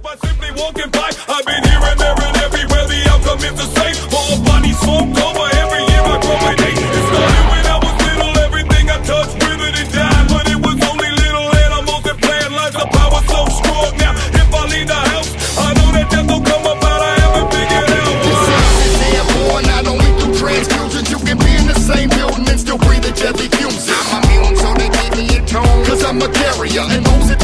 by simply walking by. I've been here and there and everywhere, the outcome is the same. All bodies smoked over, every year I grow an eight. It started when I was little, everything I touched withered and died. But it was only little animals that plant lives, the power so strong. Now if I leave the house, I know that death will come about, I haven't figured out why. This is airborne, not only through transfusions. You can be in the same building and still breathe the deadly fumes. I'm immune, so they gave me a tone, cause I'm a carrier, and those that